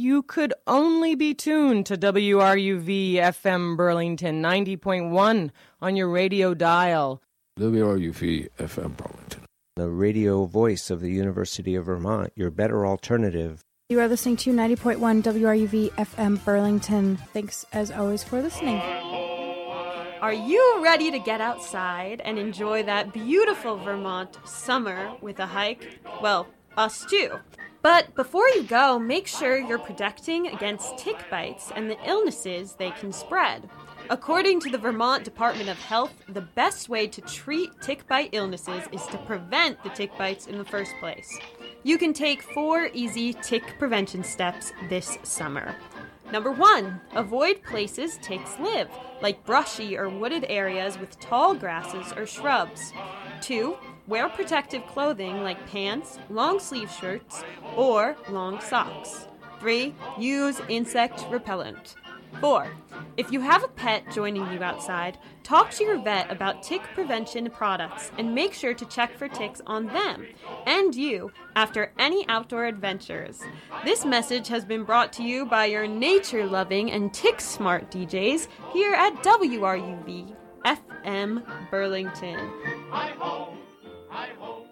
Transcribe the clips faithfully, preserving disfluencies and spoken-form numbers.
you could only be tuned to W R U V F M Burlington ninety point one on your radio dial. W R U V F M Burlington, the radio voice of the University of Vermont, your better alternative. You are listening to ninety point one W R U V F M Burlington. Thanks, as always, for listening. Are you ready to get outside and enjoy that beautiful Vermont summer with a hike? Well, us too. But before you go, make sure you're protecting against tick bites and the illnesses they can spread. According to the Vermont Department of Health, the best way to treat tick bite illnesses is to prevent the tick bites in the first place. You can take four easy tick prevention steps this summer. Number one, avoid places ticks live, like brushy or wooded areas with tall grasses or shrubs. Two, wear protective clothing like pants, long sleeve shirts, or long socks. Three, use insect repellent. Four, if you have a pet joining you outside, talk to your vet about tick prevention products and make sure to check for ticks on them and you after any outdoor adventures. This message has been brought to you by your nature-loving and tick-smart D Js here at W R U V F M Burlington. Hi-ho, hi-ho.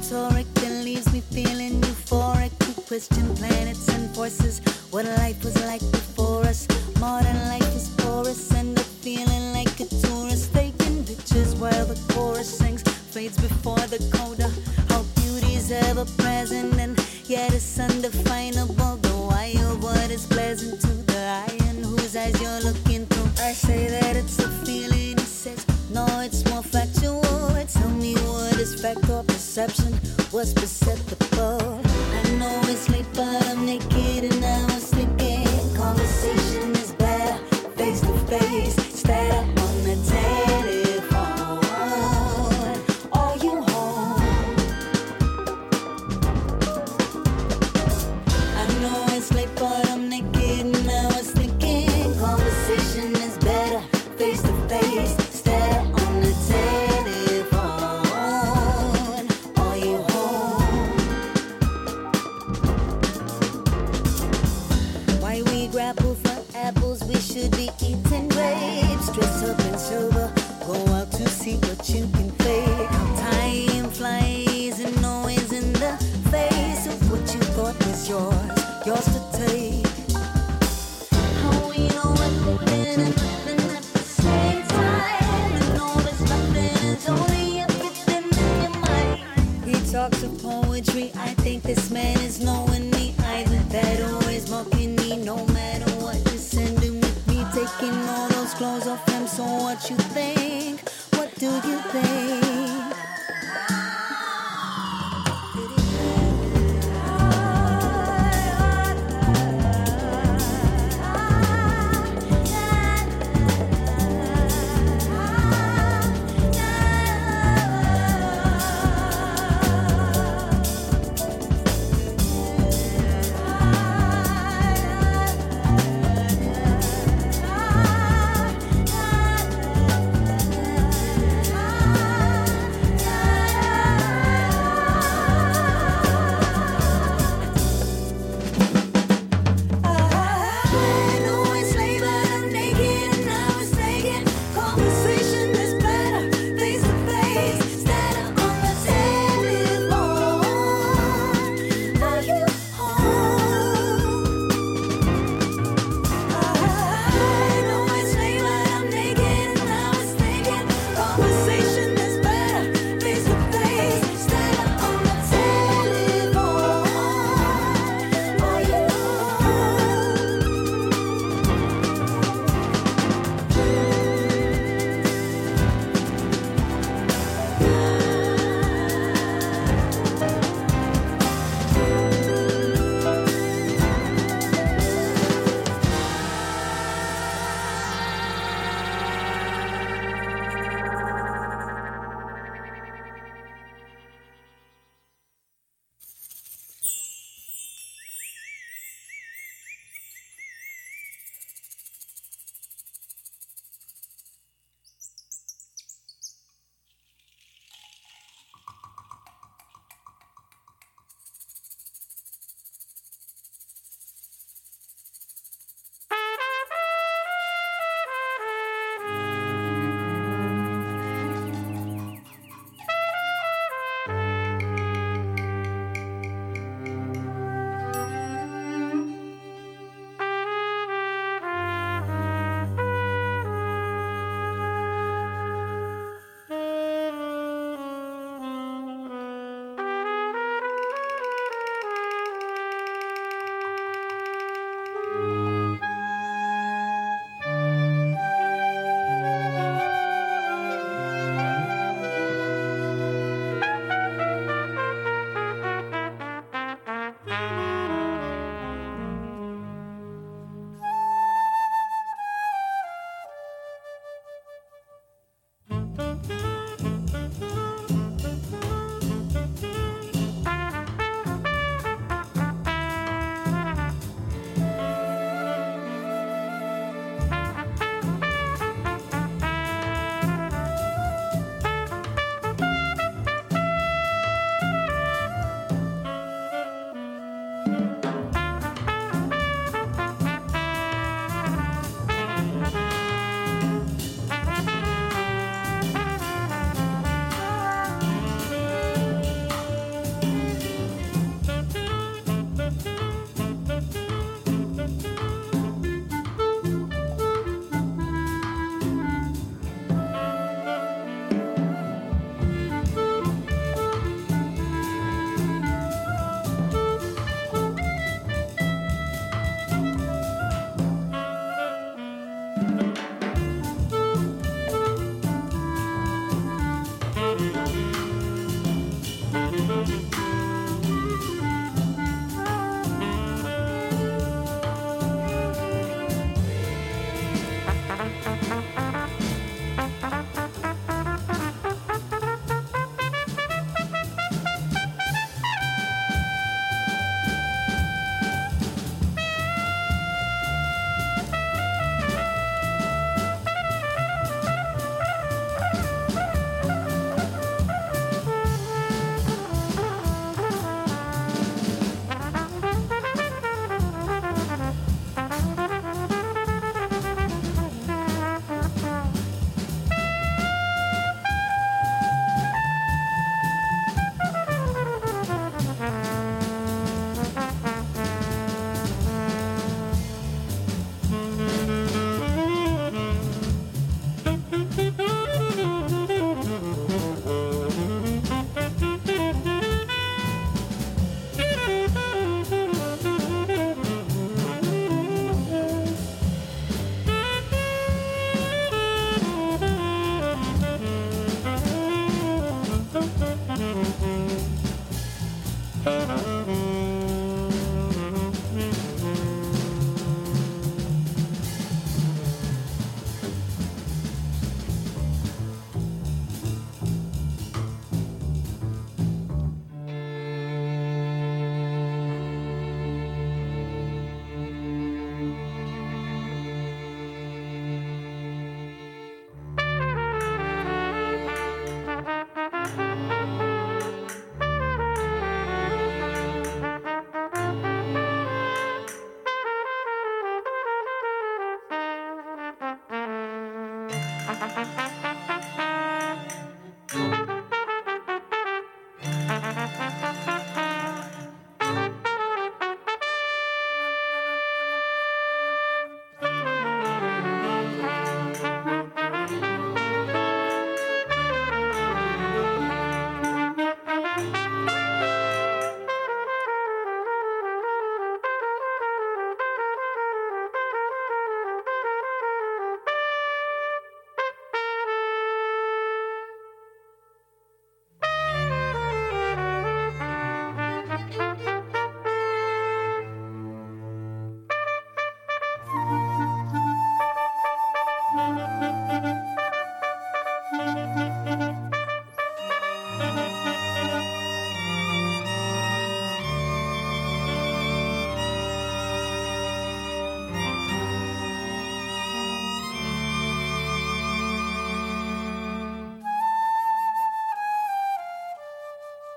rhetoric that leaves me feeling euphoric. We question planets and forces, what life was like before us. Modern life is porous, end up feeling like a tourist, taking pictures while the chorus sings, fades before the coda. How beauty's ever present and yet it's undefinable. The why of what is pleasant to the eye and whose eyes you're looking through. I say that it's a feeling, he says no, it's more factual. Tell me what is fact or perception, what's perceptible. I know it's late but I'm naked and I was thinking conversation is better face to face instead of on the telephone. Are you home? I know it's late but I'm naked and I was thinking conversation is better face to face instead of on the telephone. Are you home? Why we grapple for apples, we should be eating grapes. Dress up and sober, go out to see what you can fake. How time flies and always in the face of what you thought was yours, yours to take. How we know everything and nothing at the same time, and all this nothing is only everything in your mind. He talks of poetry, I think this man is knowing me either. That always mocking me, no matter what, descending with me, taking all those clothes off him. So what you think? What do you think? Thank you.